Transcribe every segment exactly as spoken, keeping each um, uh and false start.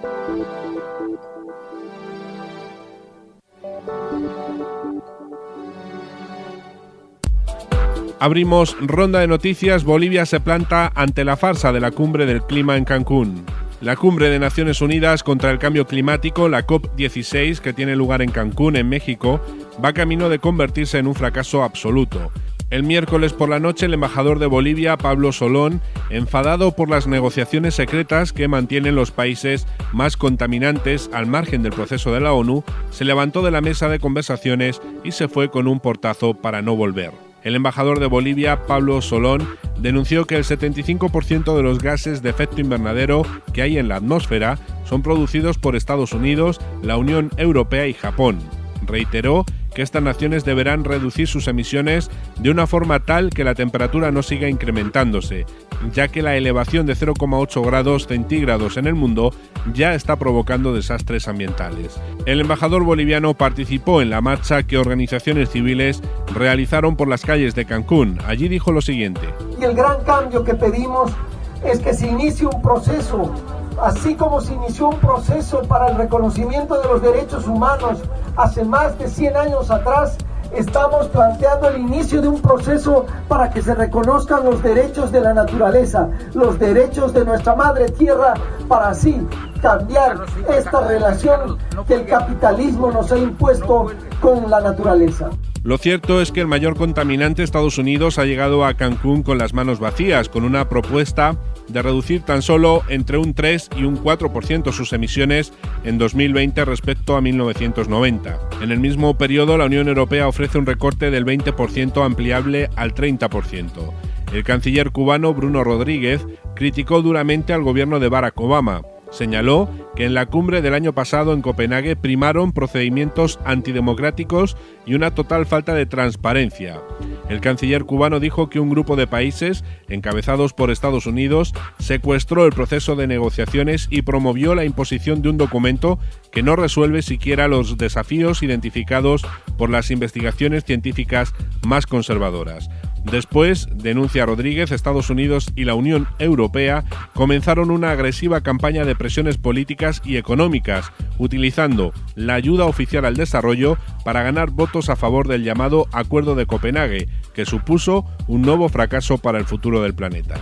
Abrimos ronda de noticias. Bolivia se planta ante la farsa de la cumbre del clima en Cancún. La cumbre de Naciones Unidas contra el Cambio Climático, la COP dieciséis, que tiene lugar en Cancún, en México, va camino de convertirse en un fracaso absoluto. El miércoles por la noche, el embajador de Bolivia, Pablo Solón, enfadado por las negociaciones secretas que mantienen los países más contaminantes al margen del proceso de la ONU, se levantó de la mesa de conversaciones y se fue con un portazo para no volver. El embajador de Bolivia, Pablo Solón, denunció que el setenta y cinco por ciento de los gases de efecto invernadero que hay en la atmósfera son producidos por Estados Unidos, la Unión Europea y Japón. Reiteró que estas naciones deberán reducir sus emisiones de una forma tal que la temperatura no siga incrementándose, ya que la elevación de cero coma ocho grados centígrados en el mundo ya está provocando desastres ambientales. El embajador boliviano participó en la marcha que organizaciones civiles realizaron por las calles de Cancún. Allí dijo lo siguiente: Y el gran cambio que pedimos es que se inicie un proceso, así como se inició un proceso para el reconocimiento de los derechos humanos hace más de cien años atrás. Estamos planteando el inicio de un proceso para que se reconozcan los derechos de la naturaleza, los derechos de nuestra madre tierra, para así cambiar esta relación que el capitalismo nos ha impuesto con la naturaleza. Lo cierto es que el mayor contaminante, Estados Unidos, ha llegado a Cancún con las manos vacías, con una propuesta de reducir tan solo entre un tres y un cuatro por ciento sus emisiones en dos mil veinte respecto a mil novecientos noventa. En el mismo periodo, la Unión Europea ofrece un recorte del veinte por ciento ampliable al treinta por ciento. El canciller cubano Bruno Rodríguez criticó duramente al gobierno de Barack Obama. Señaló que en la cumbre del año pasado en Copenhague primaron procedimientos antidemocráticos y una total falta de transparencia. El canciller cubano dijo que un grupo de países, encabezados por Estados Unidos, secuestró el proceso de negociaciones y promovió la imposición de un documento que no resuelve siquiera los desafíos identificados por las investigaciones científicas más conservadoras. Después, denuncia Rodríguez, Estados Unidos y la Unión Europea comenzaron una agresiva campaña de presiones políticas y económicas, utilizando la ayuda oficial al desarrollo para ganar votos a favor del llamado Acuerdo de Copenhague, que supuso un nuevo fracaso para el futuro del planeta.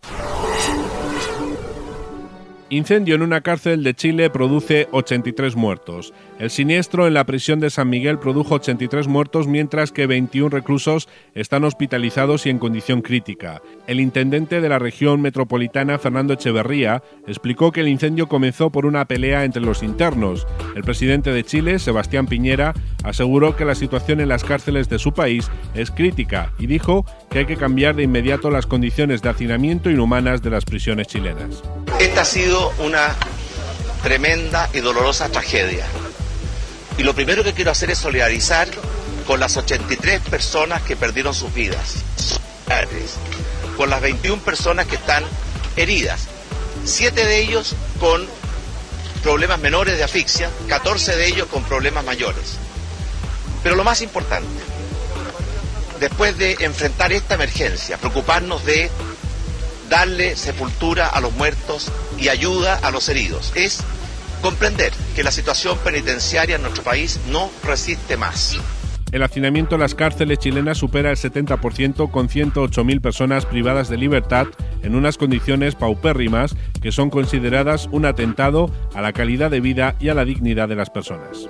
Incendio en una cárcel de Chile produce ochenta y tres muertos. El siniestro en la prisión de San Miguel produjo ochenta y tres muertos, mientras que veintiún reclusos están hospitalizados y en condición crítica. El intendente de la región metropolitana, Fernando Echeverría, explicó que el incendio comenzó por una pelea entre los internos. El presidente de Chile, Sebastián Piñera, aseguró que la situación en las cárceles de su país es crítica y dijo que hay que cambiar de inmediato las condiciones de hacinamiento inhumanas de las prisiones chilenas. Esta ha sido una tremenda y dolorosa tragedia. Y lo primero que quiero hacer es solidarizar con las ochenta y tres personas que perdieron sus vidas, con las veintiuna personas que están heridas, siete de ellos con problemas menores de asfixia, catorce de ellos con problemas mayores. Pero lo más importante, después de enfrentar esta emergencia, preocuparnos de darle sepultura a los muertos y ayuda a los heridos, es comprender que la situación penitenciaria en nuestro país no resiste más. El hacinamiento en las cárceles chilenas supera el setenta por ciento, con ciento ocho mil personas privadas de libertad en unas condiciones paupérrimas que son consideradas un atentado a la calidad de vida y a la dignidad de las personas.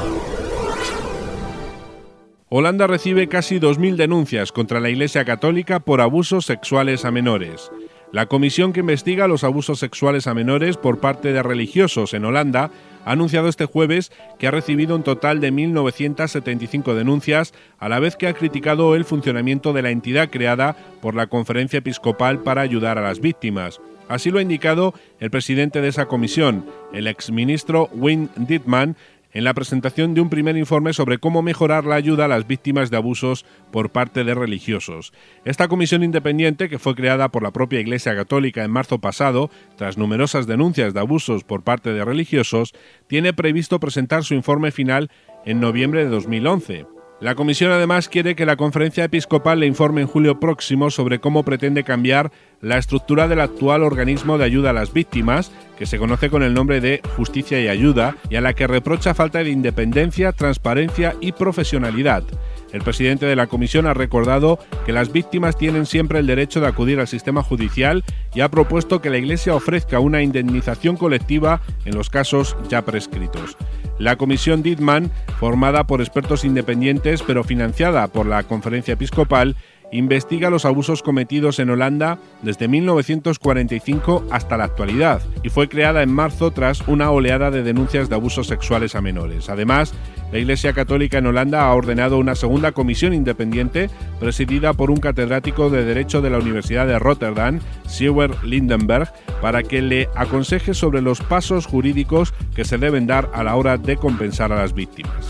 Holanda recibe casi dos mil denuncias contra la Iglesia Católica por abusos sexuales a menores. La comisión que investiga los abusos sexuales a menores por parte de religiosos en Holanda ha anunciado este jueves que ha recibido un total de mil novecientas setenta y cinco denuncias, a la vez que ha criticado el funcionamiento de la entidad creada por la Conferencia Episcopal para ayudar a las víctimas. Así lo ha indicado el presidente de esa comisión, el exministro Wim Ditman, en la presentación de un primer informe sobre cómo mejorar la ayuda a las víctimas de abusos por parte de religiosos. Esta comisión independiente, que fue creada por la propia Iglesia Católica en marzo pasado, tras numerosas denuncias de abusos por parte de religiosos, tiene previsto presentar su informe final en noviembre de dos mil once. La comisión además quiere que la conferencia episcopal le informe en julio próximo sobre cómo pretende cambiar la estructura del actual organismo de ayuda a las víctimas, que se conoce con el nombre de Justicia y Ayuda, y a la que reprocha falta de independencia, transparencia y profesionalidad. El presidente de la comisión ha recordado que las víctimas tienen siempre el derecho de acudir al sistema judicial y ha propuesto que la Iglesia ofrezca una indemnización colectiva en los casos ya prescritos. La comisión Ditman, formada por expertos independientes pero financiada por la Conferencia Episcopal, investiga los abusos cometidos en Holanda desde mil novecientos cuarenta y cinco hasta la actualidad y fue creada en marzo tras una oleada de denuncias de abusos sexuales a menores. Además, la Iglesia Católica en Holanda ha ordenado una segunda comisión independiente presidida por un catedrático de Derecho de la Universidad de Rotterdam, Siewert Lindenberg, para que le aconseje sobre los pasos jurídicos que se deben dar a la hora de compensar a las víctimas.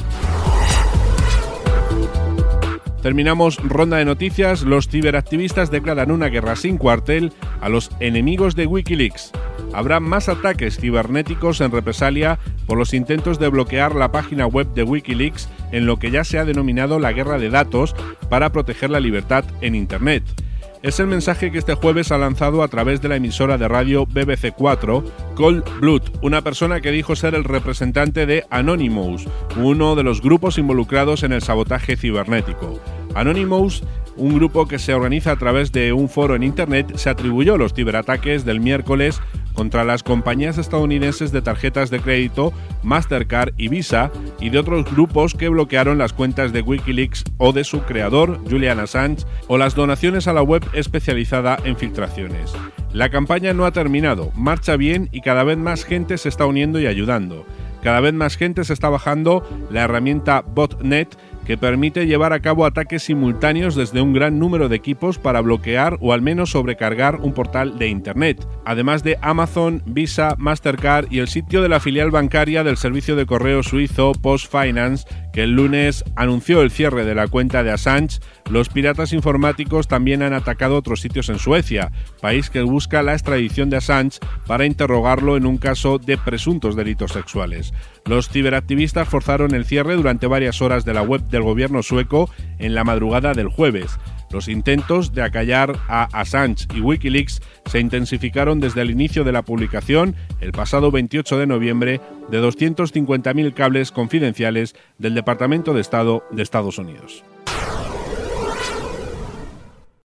Terminamos ronda de noticias. Los ciberactivistas declaran una guerra sin cuartel a los enemigos de Wikileaks. Habrá más ataques cibernéticos en represalia por los intentos de bloquear la página web de Wikileaks en lo que ya se ha denominado la guerra de datos para proteger la libertad en Internet. Es el mensaje que este jueves ha lanzado a través de la emisora de radio B B C cuatro, Cold Blood, una persona que dijo ser el representante de Anonymous, uno de los grupos involucrados en el sabotaje cibernético. Anonymous, un grupo que se organiza a través de un foro en Internet, se atribuyó los ciberataques del miércoles contra las compañías estadounidenses de tarjetas de crédito Mastercard y Visa y de otros grupos que bloquearon las cuentas de Wikileaks o de su creador, Julian Assange, o las donaciones a la web especializada en filtraciones. La campaña no ha terminado, marcha bien y cada vez más gente se está uniendo y ayudando. Cada vez más gente se está bajando la herramienta Botnet, que permite llevar a cabo ataques simultáneos desde un gran número de equipos para bloquear o al menos sobrecargar un portal de Internet, además de Amazon, Visa, Mastercard y el sitio de la filial bancaria del servicio de correo suizo PostFinance, que el lunes anunció el cierre de la cuenta de Assange. Los piratas informáticos también han atacado otros sitios en Suecia, país que busca la extradición de Assange para interrogarlo en un caso de presuntos delitos sexuales. Los ciberactivistas forzaron el cierre durante varias horas de la web del gobierno sueco en la madrugada del jueves. Los intentos de acallar a Assange y Wikileaks se intensificaron desde el inicio de la publicación, el pasado veintiocho de noviembre, de doscientos cincuenta mil cables confidenciales del Departamento de Estado de Estados Unidos.